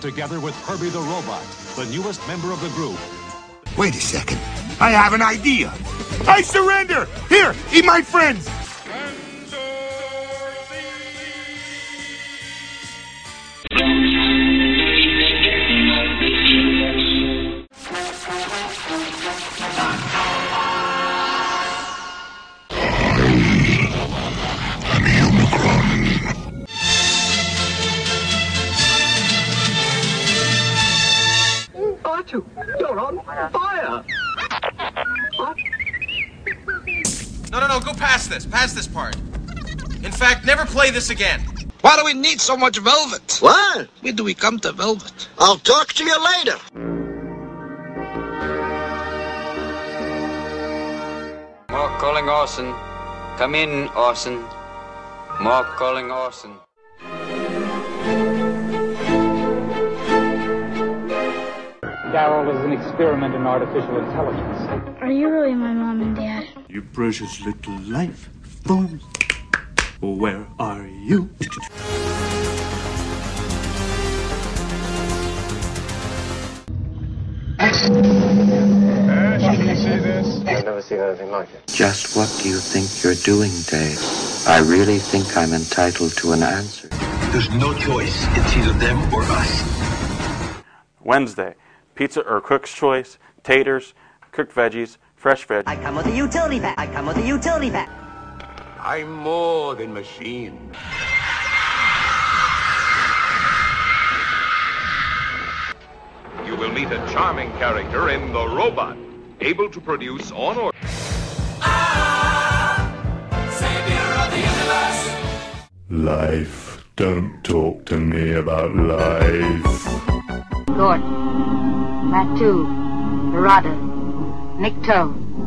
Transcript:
together with Herbie the Robot, the newest member of the group. Wait a second. I have an idea. I surrender! Here, eat my friends! You're on fire! What? No, go past this part. In fact, never play this again. Why do we need so much velvet? What? Where do we come to velvet? I'll talk to you later. More calling Orson. Come in, Orson. More calling Orson. Daryl is an experiment in artificial intelligence. Are you really my mom and dad? You precious little life form. Where are you? Can you see this? I've never seen anything like it. Just what do you think you're doing, Dave? I really think I'm entitled to an answer. There's no choice. It's either them or us. Wednesday. Pizza or Cook's Choice, taters, cooked veggies, fresh veg. I come with a utility pack. I'm more than machine. You will meet a charming character in The Robot, able to produce on order. Savior of the universe. Life. Don't talk to me about life. Gordon, Matu, Dorado, Nick Toe.